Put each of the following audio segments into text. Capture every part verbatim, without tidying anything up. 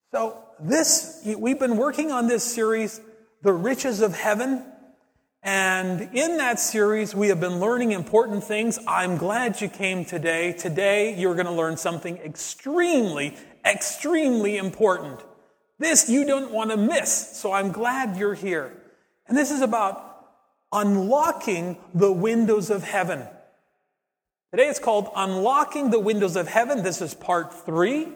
So this, we've been working on this series, The Riches of Heaven. And in that series, we have been learning important things. I'm glad you came today. Today, you're going to learn something extremely, extremely important. This you don't want to miss. So I'm glad you're here. And this is about unlocking the windows of heaven. Today it's called Unlocking the Windows of Heaven. This is part three.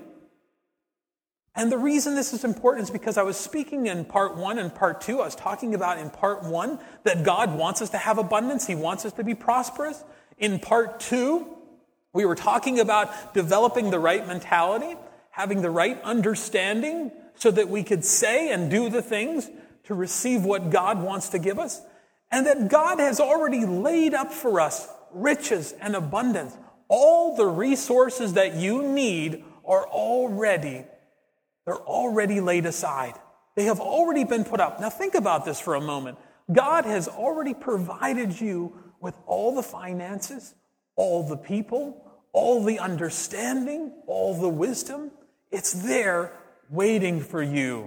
And the reason this is important is because I was speaking in part one and part two. I was talking about in part one that God wants us to have abundance. He wants us to be prosperous. In part two, we were talking about developing the right mentality, having the right understanding so that we could say and do the things to receive what God wants to give us. And that God has already laid up for us riches and abundance. All the resources that you need are already They're already laid aside. They have already been put up. Now think about this for a moment. God has already provided you with all the finances, all the people, all the understanding, all the wisdom. It's there waiting for you.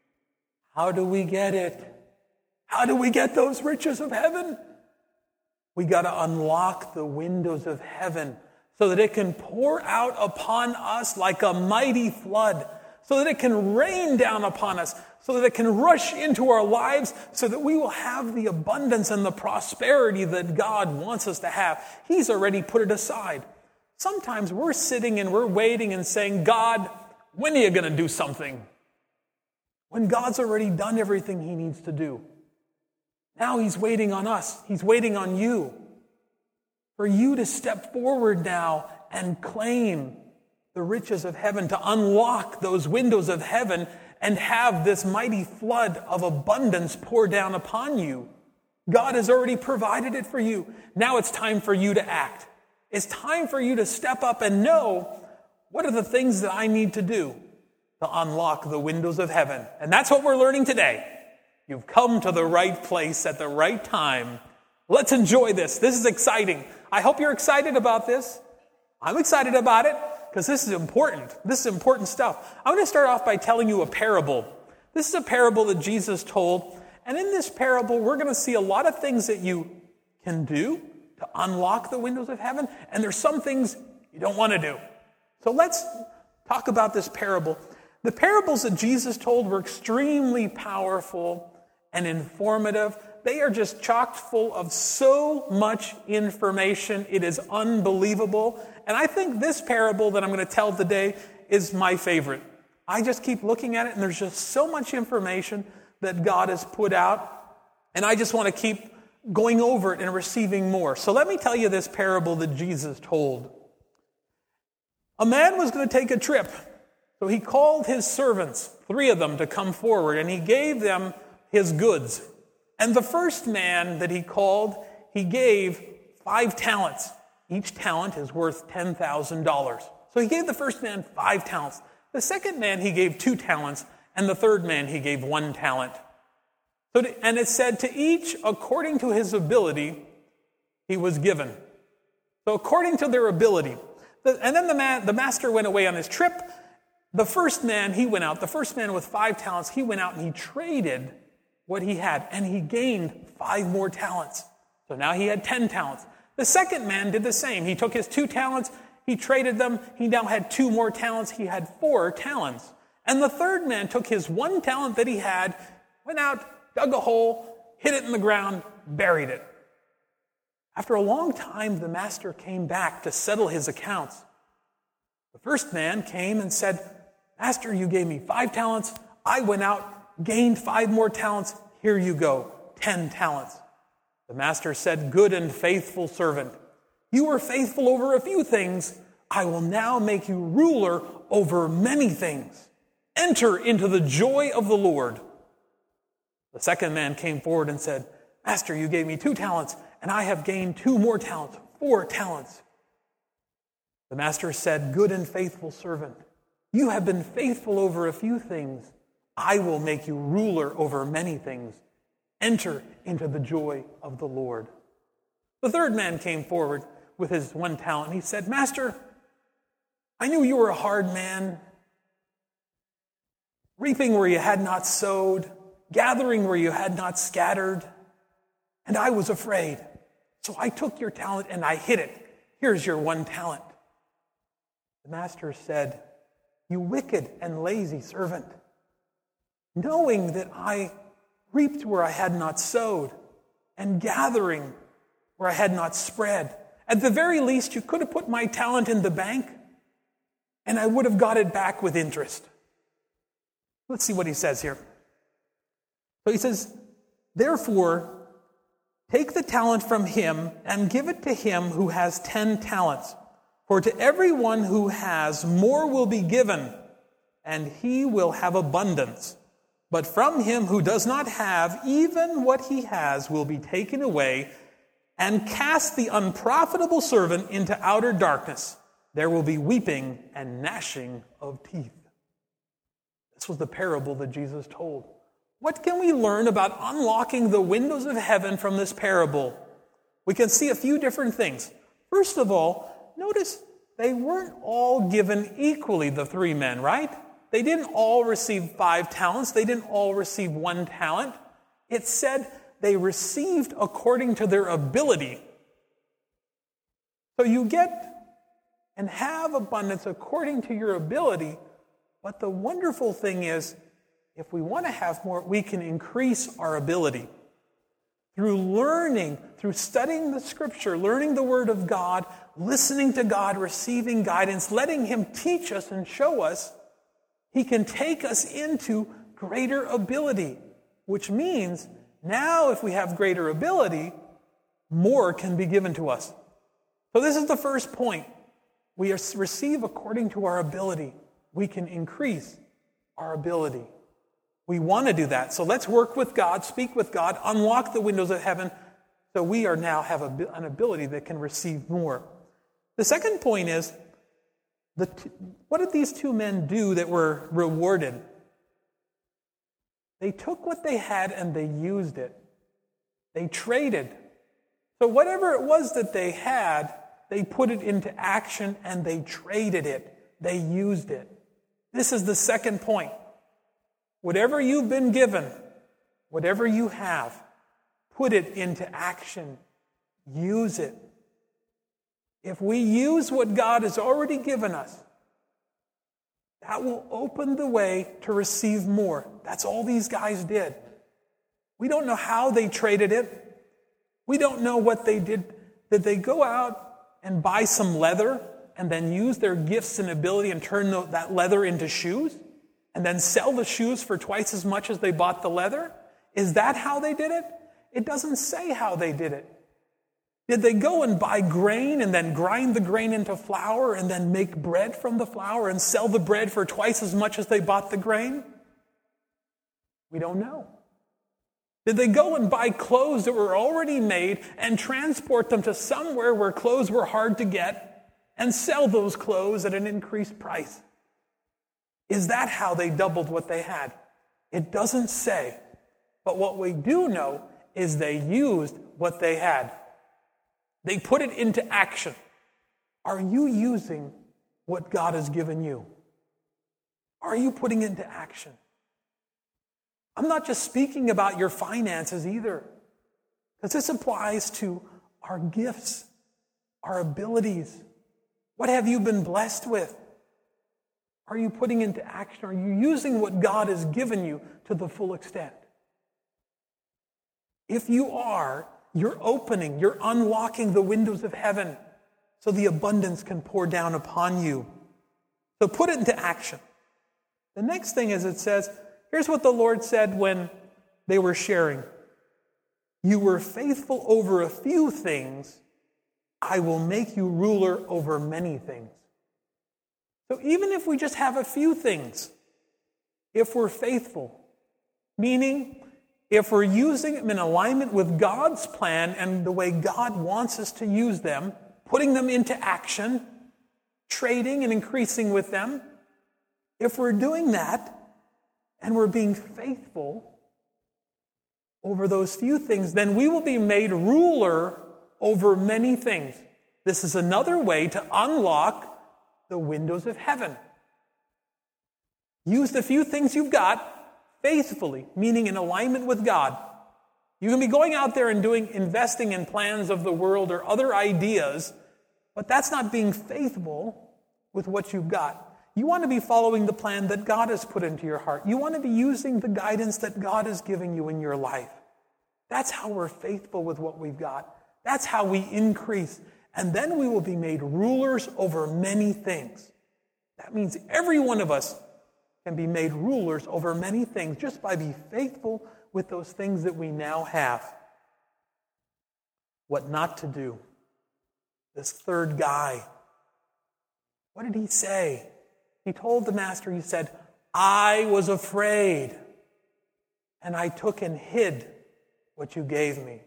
How do we get it? How do we get those riches of heaven? We got to unlock the windows of heaven so that it can pour out upon us like a mighty flood. So that it can rain down upon us, so that it can rush into our lives, so that we will have the abundance and the prosperity that God wants us to have. He's already put it aside. Sometimes we're sitting and we're waiting and saying, God, when are you going to do something? When God's already done everything he needs to do. Now he's waiting on us. He's waiting on you. For you to step forward now and claim the riches of heaven, to unlock those windows of heaven and have this mighty flood of abundance pour down upon you. God has already provided it for you. Now it's time for you to act. It's time for you to step up and know what are the things that I need to do to unlock the windows of heaven. And that's what we're learning today. You've come to the right place at the right time. Let's enjoy this. This is exciting. I hope you're excited about this. I'm excited about it. Because this is important. This is important stuff. I'm going to start off by telling you a parable. This is a parable that Jesus told. And in this parable, we're going to see a lot of things that you can do to unlock the windows of heaven. And there's some things you don't want to do. So let's talk about this parable. The parables that Jesus told were extremely powerful and informative. They are just chock full of so much information. It is unbelievable. And I think this parable that I'm going to tell today is my favorite. I just keep looking at it, and there's just so much information that God has put out. And I just want to keep going over it and receiving more. So let me tell you this parable that Jesus told. A man was going to take a trip. So he called his servants, three of them, to come forward, and he gave them his goods. And the first man that he called, he gave five talents. Each talent is worth ten thousand dollars. So he gave the first man five talents. The second man, he gave two talents. And the third man, he gave one talent. So to, and it said, to each, according to his ability, he was given. So according to their ability. The, and then the man, the master went away on his trip. The first man, he went out. The first man with five talents, he went out and he traded what he had, and he gained five more talents. So now he had ten talents. The second man did the same. He took his two talents, he traded them, he now had two more talents, he had four talents. And the third man took his one talent that he had, went out, dug a hole, hid it in the ground, buried it. After a long time, the master came back to settle his accounts. The first man came and said, Master, you gave me five talents, I went out, gained five more talents. Here you go, ten talents. The master said, good and faithful servant, you were faithful over a few things. I will now make you ruler over many things. Enter into the joy of the Lord. The second man came forward and said, Master, you gave me two talents, and I have gained two more talents, four talents. The master said, good and faithful servant, you have been faithful over a few things. I will make you ruler over many things. Enter into the joy of the Lord. The third man came forward with his one talent. He said, Master, I knew you were a hard man. reaping where you had not sowed, gathering where you had not scattered. And I was afraid. So I took your talent and I hid it. Here's your one talent. The master said, you wicked and lazy servant, knowing that I reaped where I had not sowed and gathering where I had not spread. At the very least, you could have put my talent in the bank and I would have got it back with interest. Let's see what he says here. So he says, therefore, take the talent from him and give it to him who has ten talents. For to everyone who has, more will be given, and he will have abundance. But from him who does not have, even what he has will be taken away. And cast the unprofitable servant into outer darkness. There will be weeping and gnashing of teeth. This was the parable that Jesus told. What can we learn about unlocking the windows of heaven from this parable? We can see a few different things. First of all, notice they weren't all given equally, the three men, right? They didn't all receive five talents. They didn't all receive one talent. It said they received according to their ability. So you get and have abundance according to your ability. But the wonderful thing is, if we want to have more, we can increase our ability. Through learning, through studying the Scripture, learning the Word of God, listening to God, receiving guidance, letting Him teach us and show us, He can take us into greater ability, which means now if we have greater ability, more can be given to us. So this is the first point. We receive according to our ability. We can increase our ability. We want to do that. So let's work with God, speak with God, unlock the windows of heaven so we are now have a, an ability that can receive more. The second point is, the t- what did these two men do that were rewarded? They took what they had and they used it. They traded. So whatever it was that they had, they put it into action and they traded it. They used it. This is the second point. Whatever you've been given, whatever you have, put it into action. Use it. If we use what God has already given us, that will open the way to receive more. That's all these guys did. We don't know how they traded it. We don't know what they did. Did they go out and buy some leather and then use their gifts and ability and turn that leather into shoes? And then sell the shoes for twice as much as they bought the leather? Is that how they did it? It doesn't say how they did it. Did they go and buy grain and then grind the grain into flour and then make bread from the flour and sell the bread for twice as much as they bought the grain? We don't know. Did they go and buy clothes that were already made and transport them to somewhere where clothes were hard to get and sell those clothes at an increased price? Is that how they doubled what they had? It doesn't say. But what we do know is they used what they had. They put it into action. Are you using what God has given you? Are you putting it into action? I'm not just speaking about your finances either, because this applies to our gifts, our abilities. What have you been blessed with? Are you putting into action? Are you using what God has given you to the full extent? If you are, you're opening, you're unlocking the windows of heaven so the abundance can pour down upon you. So put it into action. The next thing is it says, here's what the Lord said when they were sharing. You were faithful over a few things. I will make you ruler over many things. So even if we just have a few things, if we're faithful, meaning if we're using them in alignment with God's plan and the way God wants us to use them, putting them into action, trading and increasing with them, if we're doing that and we're being faithful over those few things, then we will be made ruler over many things. This is another way to unlock the windows of heaven. Use the few things you've got faithfully, meaning in alignment with God. You can be going out there and doing investing in plans of the world or other ideas, but that's not being faithful with what you've got. You want to be following the plan that God has put into your heart. You want to be using the guidance that God is giving you in your life. That's how we're faithful with what we've got. That's how we increase. And then we will be made rulers over many things. That means every one of us can be made rulers over many things just by being faithful with those things that we now have. What not to do. This third guy, what did he say? He told the master, he said, I was afraid, and I took and hid what you gave me.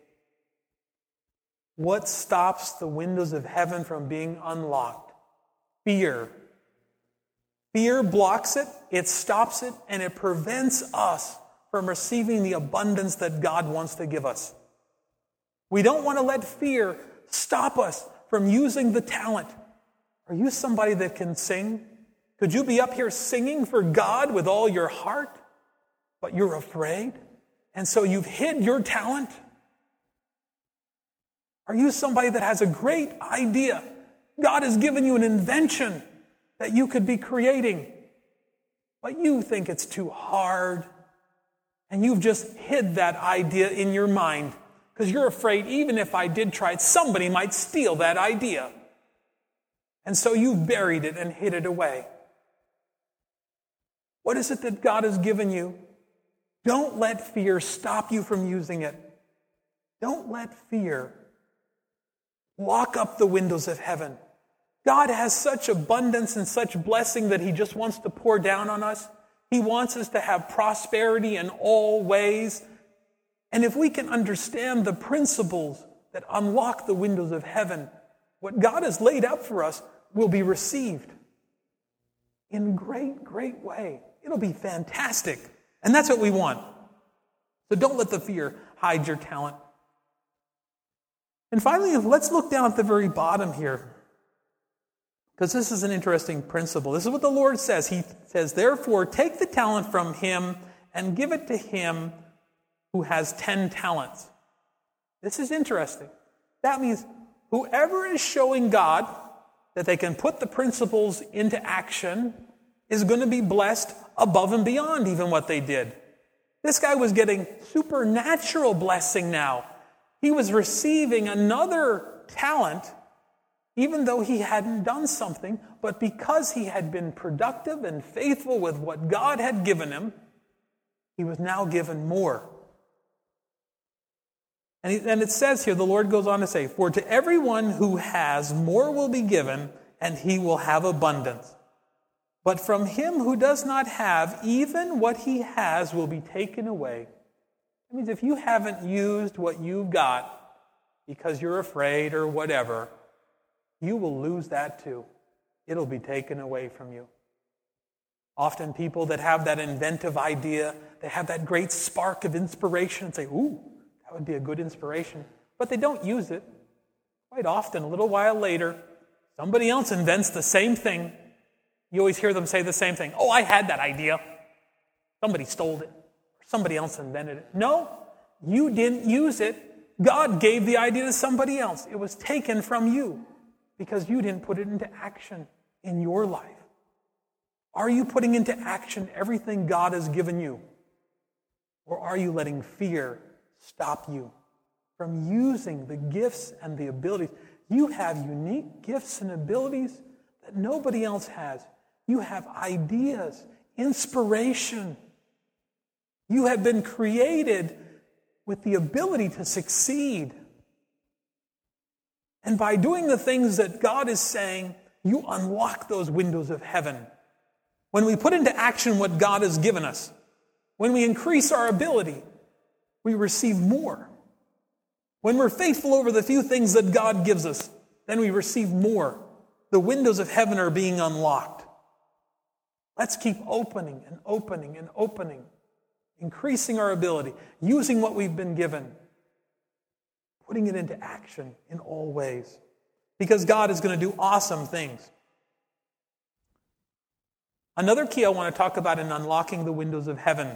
What stops the windows of heaven from being unlocked? Fear. Fear blocks it, it stops it, and it prevents us from receiving the abundance that God wants to give us. We don't want to let fear stop us from using the talent. Are you somebody that can sing? Could you be up here singing for God with all your heart, but you're afraid? And so you've hid your talent? Are you somebody that has a great idea? God has given you an invention that you could be creating, but you think it's too hard, and you've just hid that idea in your mind because you're afraid even if I did try it, somebody might steal that idea. And so you've buried it and hid it away. What is it that God has given you? Don't let fear stop you from using it. Don't let fear lock up the windows of heaven. God has such abundance and such blessing that he just wants to pour down on us. He wants us to have prosperity in all ways. And if we can understand the principles that unlock the windows of heaven, what God has laid out for us will be received in great, great way. It'll be fantastic. And that's what we want. So don't let the fear hide your talent. And finally, let's look down at the very bottom here, because this is an interesting principle. This is what the Lord says. He says, therefore, take the talent from him and give it to him who has ten talents. This is interesting. That means whoever is showing God that they can put the principles into action is going to be blessed above and beyond even what they did. This guy was getting supernatural blessing now. He was receiving another talent, even though he hadn't done something, but because he had been productive and faithful with what God had given him, he was now given more. And, he, and it says here, the Lord goes on to say, for to everyone who has, more will be given, and he will have abundance. But from him who does not have, even what he has will be taken away. That means if you haven't used what you've got because you're afraid or whatever, you will lose that too. It'll be taken away from you. Often people that have that inventive idea, they have that great spark of inspiration and say, ooh, that would be a good inspiration. But they don't use it. Quite often, a little while later, somebody else invents the same thing. You always hear them say the same thing. Oh, I had that idea. Somebody stole it. Somebody else invented it. No, you didn't use it. God gave the idea to somebody else. It was taken from you because you didn't put it into action in your life. Are you putting into action everything God has given you? Or are you letting fear stop you from using the gifts and the abilities? You have unique gifts and abilities that nobody else has. You have ideas, inspiration. You have been created with the ability to succeed. And by doing the things that God is saying, you unlock those windows of heaven. When we put into action what God has given us, when we increase our ability, we receive more. When we're faithful over the few things that God gives us, then we receive more. The windows of heaven are being unlocked. Let's keep opening and opening and opening, increasing our ability, using what we've been given, putting it into action in all ways. Because God is going to do awesome things. Another key I want to talk about in unlocking the windows of heaven.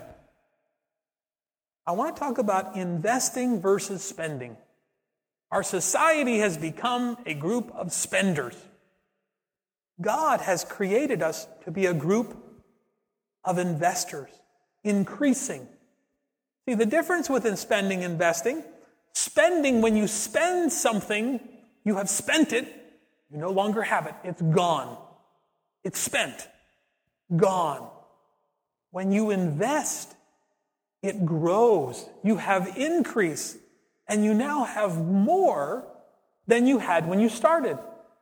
I want to talk about investing versus spending. Our society has become a group of spenders. God has created us to be a group of investors, increasing. See, the difference within spending and investing, spending, when you spend something, you have spent it, you no longer have it. It's gone. It's spent. Gone. When you invest, it grows. You have increase, and you now have more than you had when you started.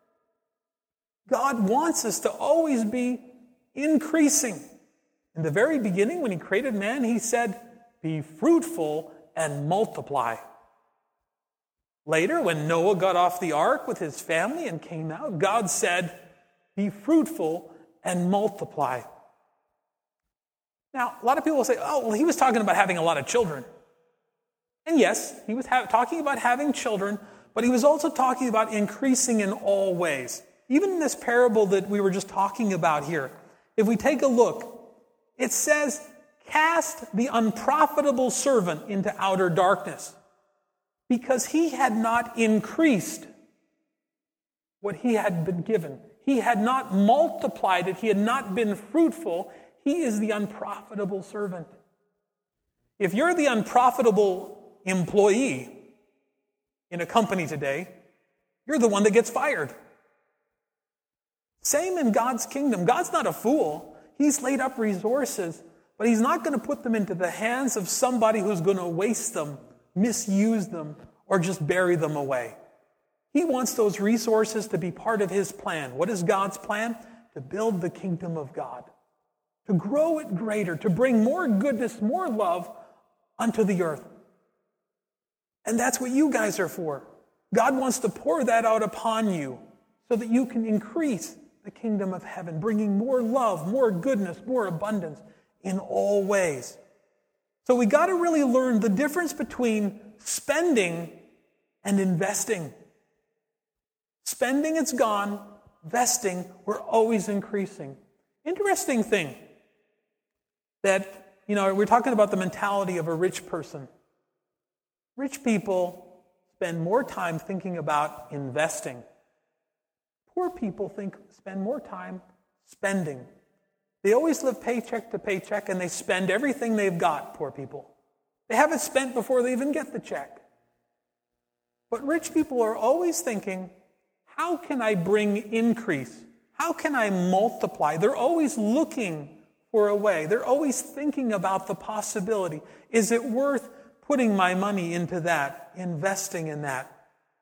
God wants us to always be increasing. In the very beginning, when he created man, he said, be fruitful and multiply. Later, when Noah got off the ark with his family and came out, God said, be fruitful and multiply. Now, a lot of people will say, oh, well, he was talking about having a lot of children. And yes, he was ha- talking about having children, but he was also talking about increasing in all ways. Even in this parable that we were just talking about here, if we take a look, it says, cast the unprofitable servant into outer darkness, because he had not increased what he had been given. He had not multiplied it. He had not been fruitful. He is the unprofitable servant. If you're the unprofitable employee in a company today, you're the one that gets fired. Same in God's kingdom. God's not a fool. He's laid up resources, but he's not going to put them into the hands of somebody who's going to waste them, misuse them, or just bury them away. He wants those resources to be part of his plan. What is God's plan? To build the kingdom of God, to grow it greater, to bring more goodness, more love unto the earth. And that's what you guys are for. God wants to pour that out upon you so that you can increase the kingdom of heaven, bringing more love, more goodness, more abundance in all ways. So we got to really learn the difference between spending and investing. Spending, it's gone. Investing, we're always increasing. Interesting thing that, you know, we're talking about the mentality of a rich person. Rich people spend more time thinking about investing. Poor people think spend more time spending. They always live paycheck to paycheck, and they spend everything they've got, poor people. They have it spent before they even get the check. But rich people are always thinking, how can I bring increase? How can I multiply? They're always looking for a way. They're always thinking about the possibility. Is it worth putting my money into that, investing in that?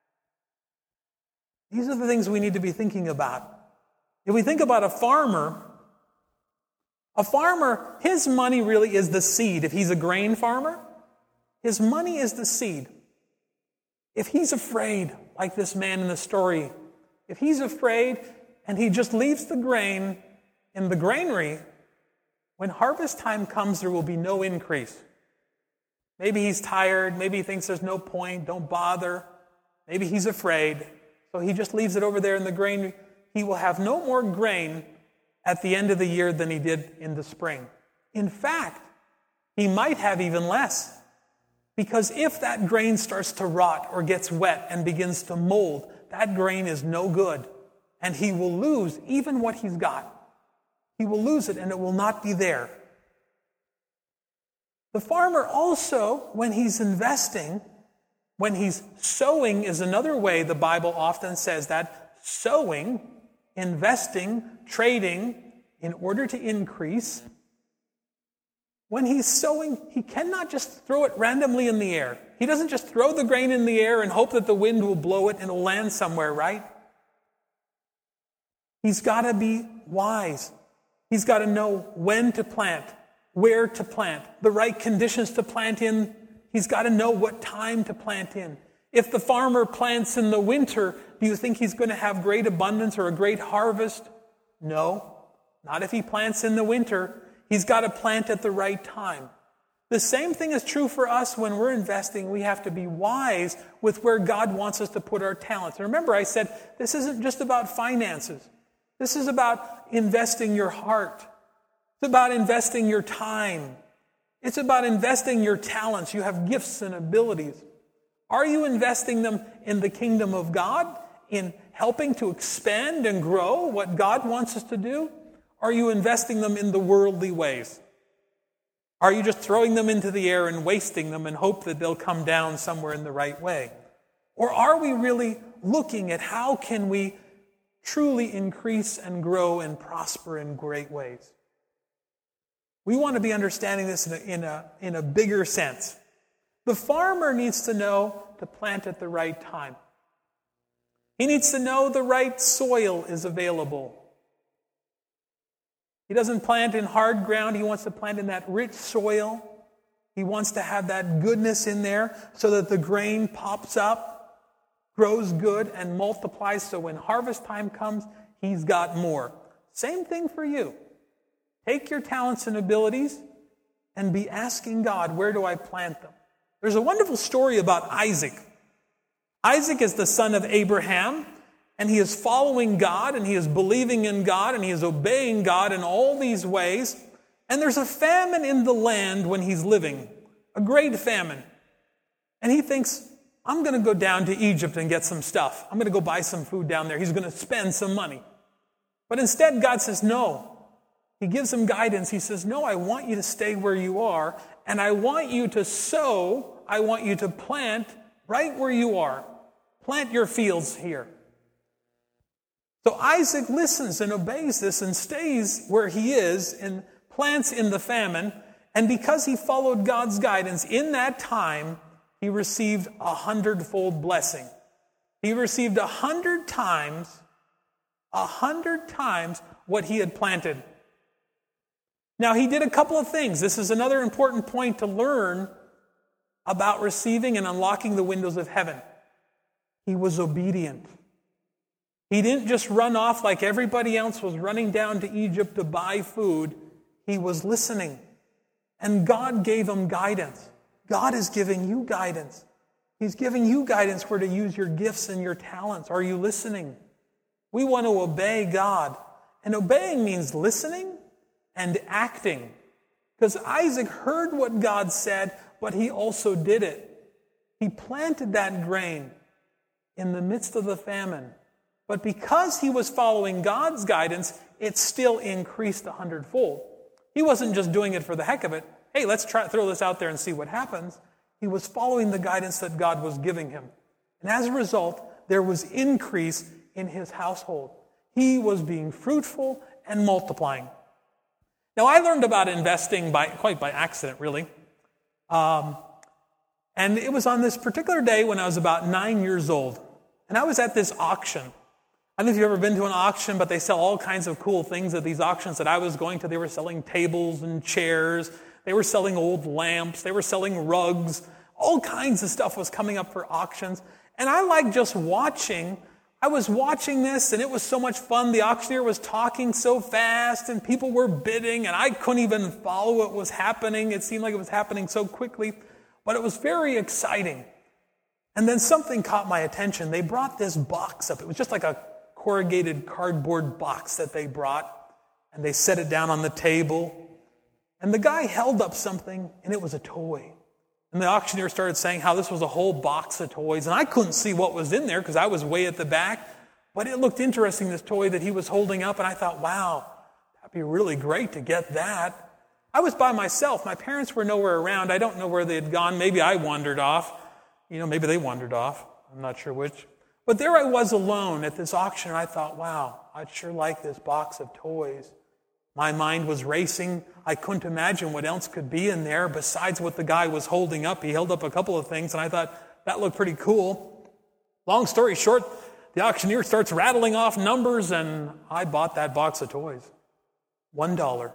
These are the things we need to be thinking about. If we think about a farmer, a farmer, his money really is the seed. If he's a grain farmer, his money is the seed. If he's afraid, like this man in the story, if he's afraid and he just leaves the grain in the granary, when harvest time comes, there will be no increase. Maybe he's tired. Maybe he thinks there's no point. Don't bother. Maybe he's afraid. So he just leaves it over there in the granary. He will have no more grain at the end of the year than he did in the spring. In fact, he might have even less. Because if that grain starts to rot or gets wet and begins to mold, that grain is no good. And he will lose even what he's got. He will lose it and it will not be there. The farmer also, when he's investing, when he's sowing is another way the Bible often says that. Sowing, investing, trading in order to increase. When he's sowing, he cannot just throw it randomly in the air. He doesn't just throw the grain in the air and hope that the wind will blow it and it'll land somewhere, right? He's got to be wise. He's got to know when to plant, where to plant, the right conditions to plant in. He's got to know what time to plant in. If the farmer plants in the winter, do you think he's going to have great abundance or a great harvest? No, not if he plants in the winter. He's got to plant at the right time. The same thing is true for us when we're investing. We have to be wise with where God wants us to put our talents. And remember, I said this isn't just about finances. This is about investing your heart, It's about investing your time. It's about investing your talents. You have gifts and abilities. Are you investing them in the kingdom of God, in helping to expand and grow what God wants us to do? Are you investing them in the worldly ways? Are you just throwing them into the air and wasting them and hope that they'll come down somewhere in the right way? Or are we really looking at how can we truly increase and grow and prosper in great ways? We want to be understanding this in a, in a, in a bigger sense. The farmer needs to know to plant at the right time. He needs to know the right soil is available. He doesn't plant in hard ground. He wants to plant in that rich soil. He wants to have that goodness in there so that the grain pops up, grows good, and multiplies. So when harvest time comes, he's got more. Same thing for you. Take your talents and abilities and be asking God, where do I plant them? There's a wonderful story about Isaac. Isaac is the son of Abraham, and he is following God, and he is believing in God, and he is obeying God in all these ways. And there's a famine in the land when he's living, a great famine. And he thinks, I'm going to go down to Egypt and get some stuff. I'm going to go buy some food down there. He's going to spend some money. But instead, God says, no. He gives him guidance. He says, no, I want you to stay where you are, and I want you to sow, I want you to plant right where you are. Plant your fields here. So Isaac listens and obeys this and stays where he is and plants in the famine. And because he followed God's guidance in that time, he received a hundredfold blessing. He received a hundred times, a hundred times what he had planted. Now, he did a couple of things. This is another important point to learn about receiving and unlocking the windows of heaven. He was obedient. He didn't just run off like everybody else was running down to Egypt to buy food. He was listening. And God gave him guidance. God is giving you guidance. He's giving you guidance where to use your gifts and your talents. Are you listening? We want to obey God. And obeying means listening and acting. Because Isaac heard what God said, but he also did it. He planted that grain in the midst of the famine. But because he was following God's guidance, it still increased a hundredfold. He wasn't just doing it for the heck of it. Hey, let's try throw this out there and see what happens. He was following the guidance that God was giving him. And as a result, there was increase in his household. He was being fruitful and multiplying. Now, I learned about investing by quite by accident, really. Um, and it was on this particular day when I was about nine years old. And I was at this auction. I don't know if you've ever been to an auction, but they sell all kinds of cool things at these auctions that I was going to. They were selling tables and chairs. They were selling old lamps. They were selling rugs. All kinds of stuff was coming up for auctions. And I liked just watching. I was watching this, and it was so much fun. The auctioneer was talking so fast, and people were bidding, and I couldn't even follow what was happening. It seemed like it was happening so quickly, but it was very exciting. And then something caught my attention. They brought this box up. It was just like a corrugated cardboard box that they brought, and they set it down on the table. And the guy held up something, and it was a toy. And the auctioneer started saying how this was a whole box of toys. And I couldn't see what was in there because I was way at the back. But it looked interesting, this toy that he was holding up. And I thought, wow, that'd be really great to get that. I was by myself. My parents were nowhere around. I don't know where they had gone. Maybe I wandered off. You know, maybe they wandered off. I'm not sure which. But there I was alone at this auction. And I thought, wow, I'd sure like this box of toys. My mind was racing. I couldn't imagine what else could be in there besides what the guy was holding up. He held up a couple of things, and I thought, that looked pretty cool. Long story short, the auctioneer starts rattling off numbers, and I bought that box of toys. One dollar.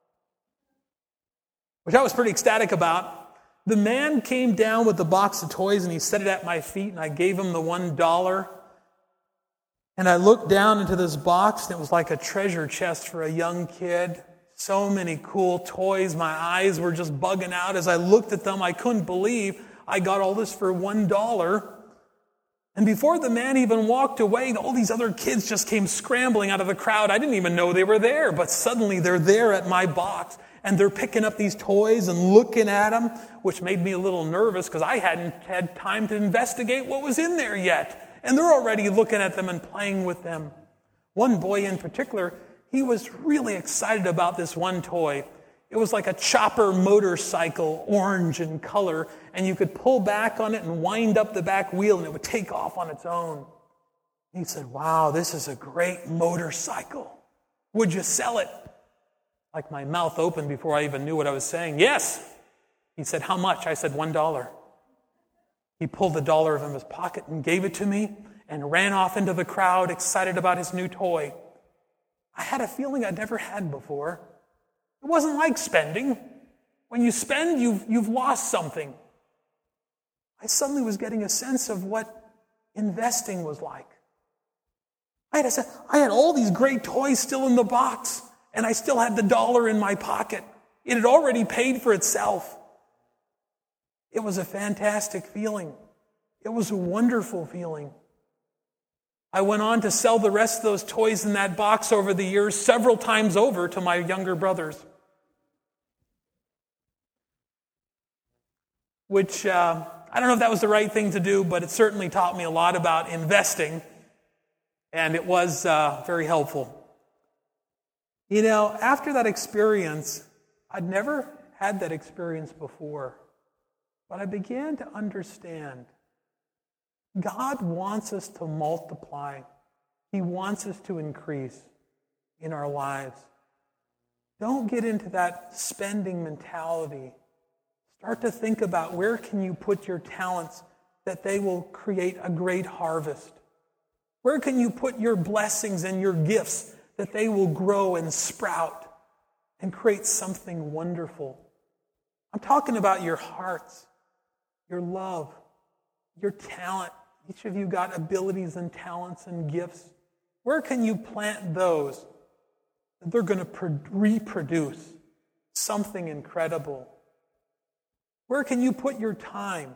Which I was pretty ecstatic about. The man came down with the box of toys, and he set it at my feet, and I gave him the one dollar. And I looked down into this box, and it was like a treasure chest for a young kid. So many cool toys. My eyes were just bugging out as I looked at them. I couldn't believe I got all this for one dollar. And before the man even walked away, all these other kids just came scrambling out of the crowd. I didn't even know they were there, but suddenly they're there at my box, and they're picking up these toys and looking at them, which made me a little nervous because I hadn't had time to investigate what was in there yet. And they're already looking at them and playing with them. One boy in particular, he was really excited about this one toy. It was like a chopper motorcycle, orange in color, and you could pull back on it and wind up the back wheel, and it would take off on its own. He said, "Wow, this is a great motorcycle. Would you sell it?" Like my mouth opened before I even knew what I was saying. "Yes." He said, "How much?" I said, one dollar. He pulled a dollar from his pocket and gave it to me and ran off into the crowd, excited about his new toy. I had a feeling I'd never had before. It wasn't like spending. When you spend, you've, you've lost something. I suddenly was getting a sense of what investing was like. I had, a, I had all these great toys still in the box, and I still had the dollar in my pocket. It had already paid for itself. It was a fantastic feeling. It was a wonderful feeling. I went on to sell the rest of those toys in that box over the years several times over to my younger brothers. Which, uh, I don't know if that was the right thing to do, but it certainly taught me a lot about investing, and it was uh, very helpful. You know, after that experience, I'd never had that experience before, but I began to understand God wants us to multiply. He wants us to increase in our lives. Don't get into that spending mentality. Start to think about where can you put your talents that they will create a great harvest. Where can you put your blessings and your gifts that they will grow and sprout and create something wonderful. I'm talking about your hearts, your love, your talent. Each of you got abilities and talents and gifts. Where can you plant those that they're going to pro- reproduce something incredible? Where can you put your time?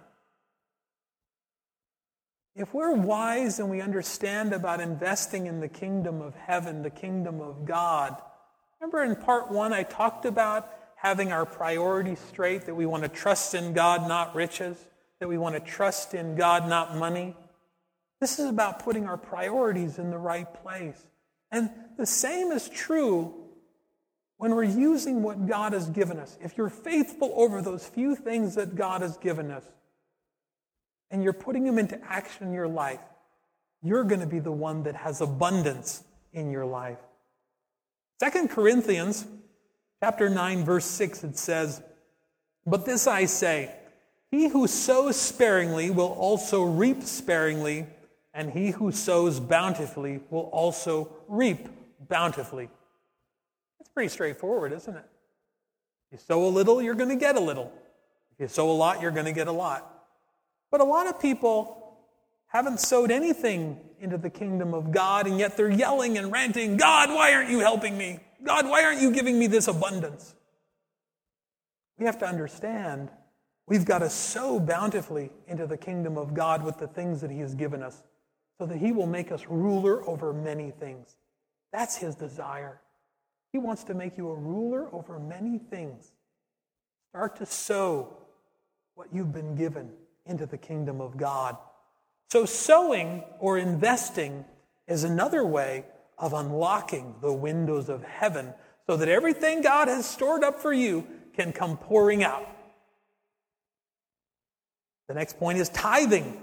If we're wise and we understand about investing in the kingdom of heaven, the kingdom of God, remember in part one I talked about having our priorities straight, that we want to trust in God, not riches, that we want to trust in God, not money. This is about putting our priorities in the right place. And the same is true when we're using what God has given us. If you're faithful over those few things that God has given us, and you're putting them into action in your life, you're going to be the one that has abundance in your life. Second Corinthians chapter nine, verse six, it says, "But this I say, he who sows sparingly will also reap sparingly, and he who sows bountifully will also reap bountifully." That's pretty straightforward, isn't it? If you sow a little, you're going to get a little. If you sow a lot, you're going to get a lot. But a lot of people haven't sowed anything into the kingdom of God, and yet they're yelling and ranting, "God, why aren't you helping me? God, why aren't you giving me this abundance?" We have to understand we've got to sow bountifully into the kingdom of God with the things that he has given us, so that he will make us ruler over many things. That's his desire. He wants to make you a ruler over many things. Start to sow what you've been given into the kingdom of God. So sowing or investing is another way of unlocking the windows of heaven so that everything God has stored up for you can come pouring out. The next point is tithing.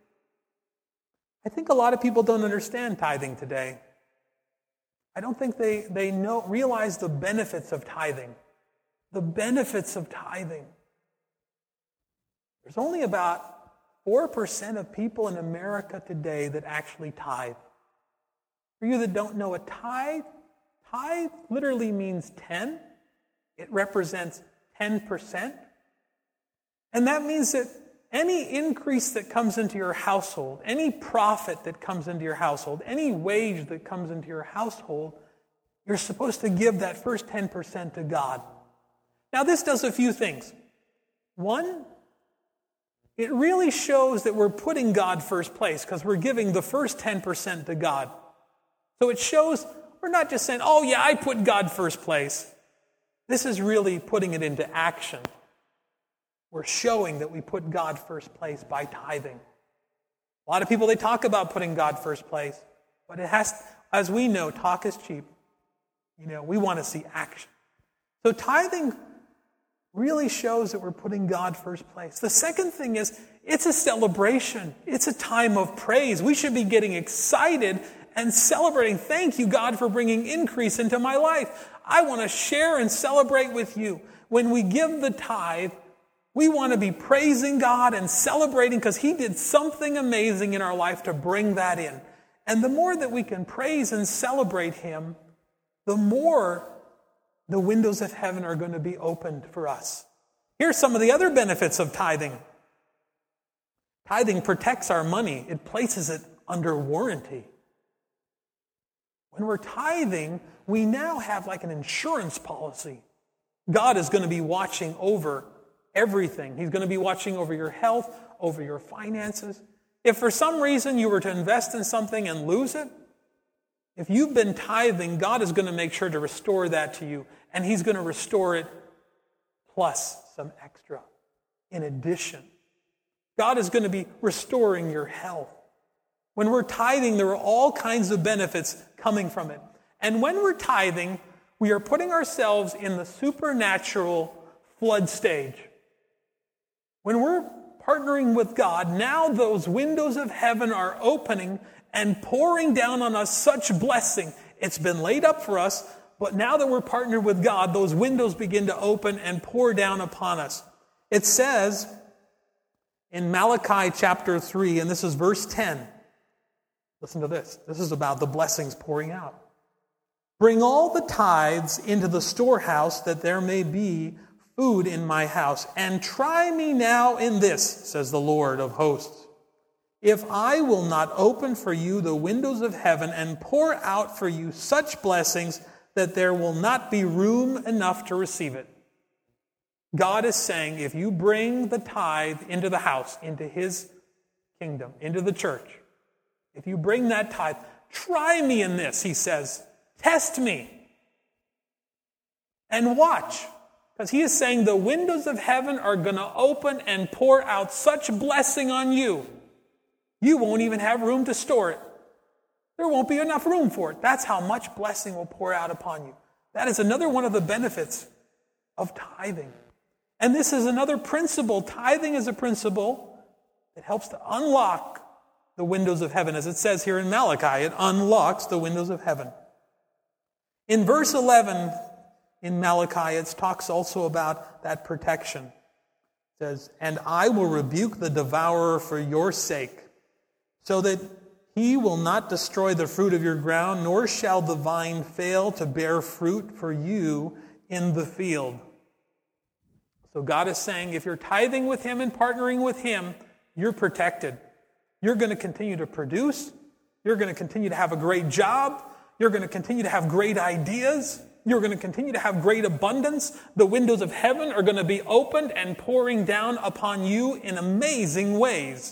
I think a lot of people don't understand tithing today. I don't think they, they know realize the benefits of tithing. The benefits of tithing. There's only about four percent of people in America today that actually tithe. For you that don't know, a tithe, tithe literally means ten. It represents ten percent. And that means that any increase that comes into your household, any profit that comes into your household, any wage that comes into your household, you're supposed to give that first ten percent to God. Now this does a few things. One, it really shows that we're putting God first place because we're giving the first ten percent to God. So it shows we're not just saying, oh yeah, I put God first place. This is really putting it into action. We're showing that we put God first place by tithing. A lot of people, they talk about putting God first place, but it has, as we know, talk is cheap. You know, we want to see action. So tithing really shows that we're putting God first place. The second thing is, it's a celebration. It's a time of praise. We should be getting excited and celebrating. Thank you, God, for bringing increase into my life. I want to share and celebrate with you. When we give the tithe, we want to be praising God and celebrating because He did something amazing in our life to bring that in. And the more that we can praise and celebrate Him, the more the windows of heaven are going to be opened for us. Here's some of the other benefits of tithing. Tithing protects our money. It places it under warranty. When we're tithing, we now have like an insurance policy. God is going to be watching over everything. He's going to be watching over your health, over your finances. If for some reason you were to invest in something and lose it, if you've been tithing, God is going to make sure to restore that to you. And He's going to restore it plus some extra in addition. God is going to be restoring your health. When we're tithing, there are all kinds of benefits coming from it. And when we're tithing, we are putting ourselves in the supernatural flood stage. When we're partnering with God, now those windows of heaven are opening and pouring down on us such blessing. It's been laid up for us, but now that we're partnered with God, those windows begin to open and pour down upon us. It says in Malachi chapter three, and this is verse ten. Listen to this. This is about the blessings pouring out. Bring all the tithes into the storehouse that there may be food in my house. And try me now in this, says the Lord of hosts. If I will not open for you the windows of heaven and pour out for you such blessings that there will not be room enough to receive it. God is saying, if you bring the tithe into the house, into His kingdom, into the church, if you bring that tithe, try me in this, He says. Test me. And watch. Because He is saying the windows of heaven are going to open and pour out such blessing on you. You won't even have room to store it. There won't be enough room for it. That's how much blessing will pour out upon you. That is another one of the benefits of tithing. And this is another principle. Tithing is a principle that helps to unlock the windows of heaven. As it says here in Malachi, it unlocks the windows of heaven. In verse eleven in Malachi, it talks also about that protection. It says, and I will rebuke the devourer for your sake, so that he will not destroy the fruit of your ground, nor shall the vine fail to bear fruit for you in the field. So God is saying, if you're tithing with Him and partnering with Him, you're protected. You're going to continue to produce. You're going to continue to have a great job. You're going to continue to have great ideas. You're going to continue to have great abundance. The windows of heaven are going to be opened and pouring down upon you in amazing ways.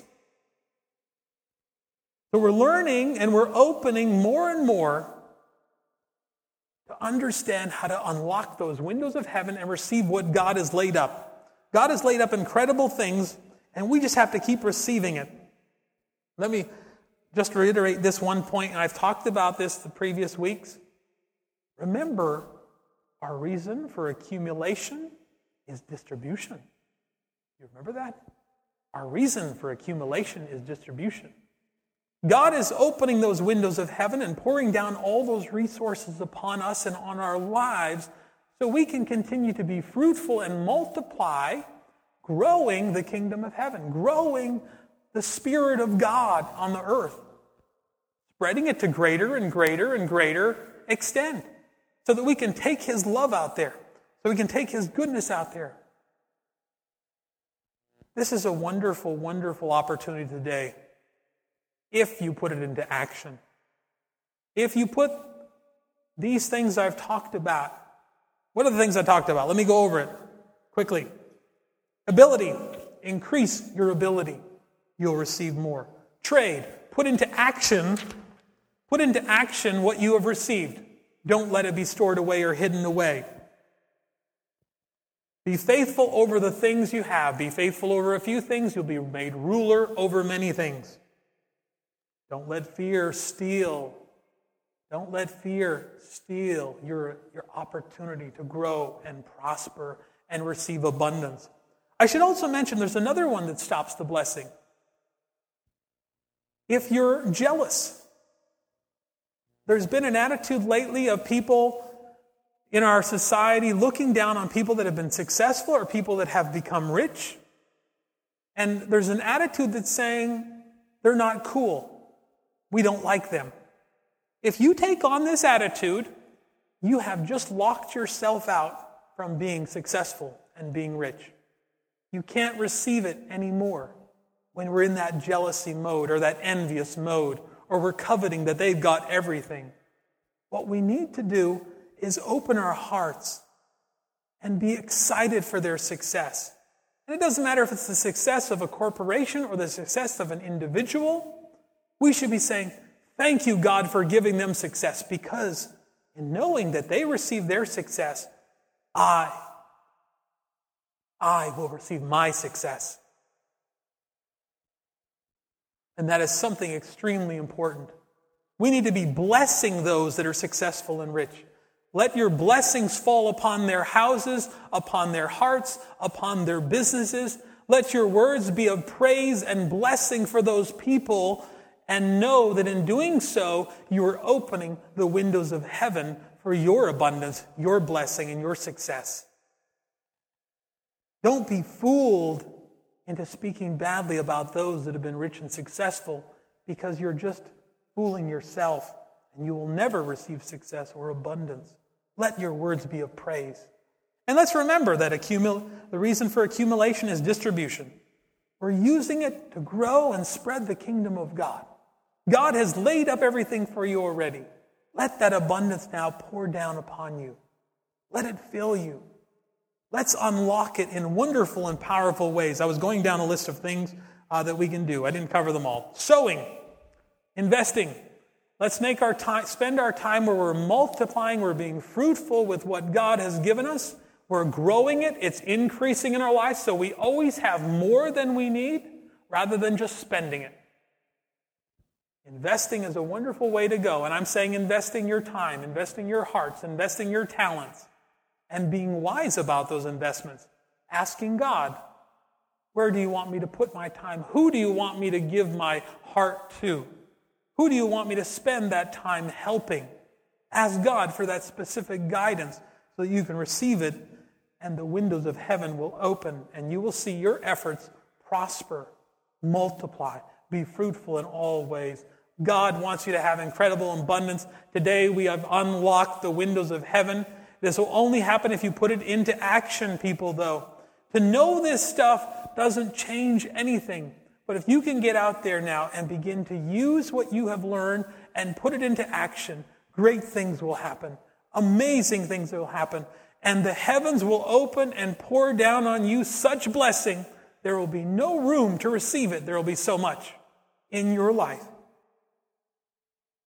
So we're learning and we're opening more and more to understand how to unlock those windows of heaven and receive what God has laid up. God has laid up incredible things, and we just have to keep receiving it. Let me just reiterate this one point, and I've talked about this the previous weeks. Remember, our reason for accumulation is distribution. You remember that? Our reason for accumulation is distribution. God is opening those windows of heaven and pouring down all those resources upon us and on our lives so we can continue to be fruitful and multiply, growing the kingdom of heaven, growing the Spirit of God on the earth, spreading it to greater and greater and greater extent so that we can take His love out there, so we can take His goodness out there. This is a wonderful, wonderful opportunity today if you put it into action. If you put these things I've talked about, what are the things I talked about? Let me go over it quickly. Ability. increase your ability. You'll receive more. Trade. Put into action, put into action what you have received. Don't let it be stored away or hidden away. Be faithful over the things you have. Be faithful over a few things. You'll be made ruler over many things. Don't let fear steal. Don't let fear steal your, your opportunity to grow and prosper and receive abundance. I should also mention there's another one that stops the blessing. If you're jealous, there's been an attitude lately of people in our society looking down on people that have been successful or people that have become rich. And there's an attitude that's saying they're not cool. We don't like them. If you take on this attitude, you have just locked yourself out from being successful and being rich. You can't receive it anymore when we're in that jealousy mode or that envious mode or we're coveting that they've got everything. What we need to do is open our hearts and be excited for their success. And it doesn't matter if it's the success of a corporation or the success of an individual. We should be saying, thank you, God, for giving them success, because in knowing that they receive their success, I, I will receive my success. And that is something extremely important. We need to be blessing those that are successful and rich. Let your blessings fall upon their houses, upon their hearts, upon their businesses. Let your words be of praise and blessing for those people, and know that in doing so, you are opening the windows of heaven for your abundance, your blessing, and your success. Don't be fooled into speaking badly about those that have been rich and successful, because you're just fooling yourself, and you will never receive success or abundance. Let your words be of praise. And let's remember that accumul- the reason for accumulation is distribution. We're using it to grow and spread the kingdom of God. God has laid up everything for you already. Let that abundance now pour down upon you. Let it fill you. Let's unlock it in wonderful and powerful ways. I was going down a list of things uh, that we can do. I didn't cover them all. Sowing, investing. Let's make our time, spend our time where we're multiplying, we're being fruitful with what God has given us. We're growing it. It's increasing in our lives, so we always have more than we need rather than just spending it. Investing is a wonderful way to go. And I'm saying investing your time, investing your hearts, investing your talents, and being wise about those investments. Asking God, where do you want me to put my time? Who do you want me to give my heart to? Who do you want me to spend that time helping? Ask God for that specific guidance so that you can receive it, and the windows of heaven will open, and you will see your efforts prosper, multiply, be fruitful in all ways. God wants you to have incredible abundance. Today we have unlocked the windows of heaven. This will only happen if you put it into action, people, though. To know this stuff doesn't change anything. But if you can get out there now and begin to use what you have learned and put it into action, great things will happen. Amazing things will happen. And the heavens will open and pour down on you such blessing, there will be no room to receive it. There will be so much in your life.